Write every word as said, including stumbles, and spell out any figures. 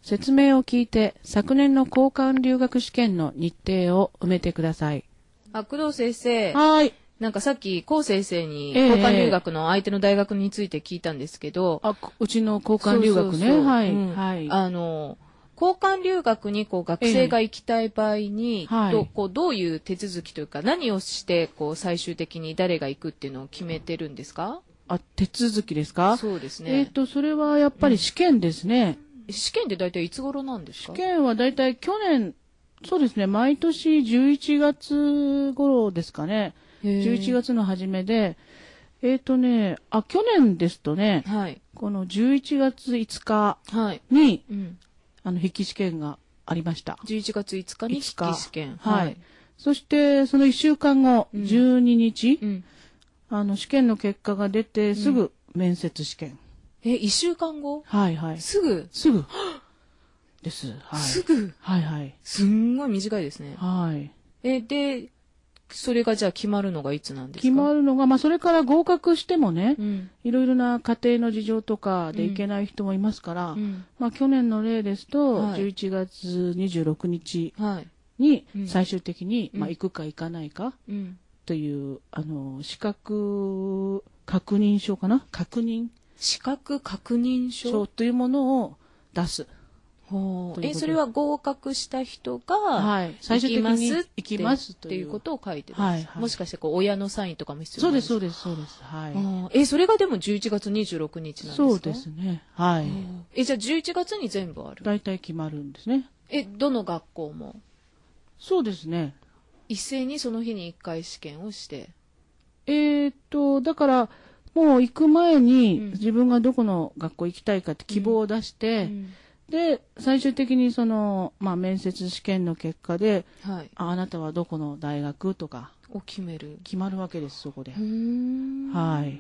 説明を聞いて昨年の交換留学試験の日程を埋めてください。 あ、工藤先生。 はい。 なんかさっき、高先生に交換留学の相手の大学について聞いたんですけど。 えー、あ、うちの交換留学ね。そうそうそう、はい、うん。はい。 あの、交換留学にこう学生が行きたい場合に、えー、ど, こうどういう手続きというか、何をしてこう最終的に誰が行くっていうのを決めてるんですか？ あ、手続きですか？ そうですね。 えっと、それはやっぱり試験ですね。 うん、試験って大体いつ頃なんですか？ 試験は大体去年、そうですね、毎年じゅういちがつ頃ですかね。じゅういちがつの初めで、えっとね、あ、去年ですとね、はい、このじゅういちがついつかに、はい、うん、あの筆記試験がありました。 じゅういちがついつかに筆記試験。 はい。はい、そしてそのいっしゅうかんご、うん、じゅうににち、うん、あの試験の結果が出てすぐ面接試験。 うん、え、いっしゅうかんご？ はいはい。 すぐすぐです。はい。 すぐはいはい。 すんごい短いですね。 はい。 え、で、それがじゃあ決まるのがいつなんですか？ 決まるのが、まあそれから合格してもね、うん、いろいろな家庭の事情とかで行けない人もいますから、うん、まあ去年の例ですと、はい、じゅういちがつにじゅうろくにちに最終的に、うん、まあ行くか行かないかという、あの、資格確認書かな？確認。 資格確認書というものを出す。 え、それは合格した人が、 はい、最終的に行きますっていうことを書いてるんです。はいはい、もしかしてこう親のサインとかも必要なんですか？ そうです、そうです、そうです。はい。 え、それがでもじゅういちがつにじゅうろくにちなんですか？ そうですね。はい。 え、じゃあじゅういちがつに全部ある？ 大体決まるんですね。 え、どの学校も？ そうですね。 一斉にその日にいっかい試験をして。 えーっと、だから、もう行く前に自分がどこの学校行きたいかって希望を出して、うんうんで、最終的にその、まあ、面接試験の結果で、はい、あ、あなたはどこの大学とか、 を決める。 決まるわけです、そこで。はい。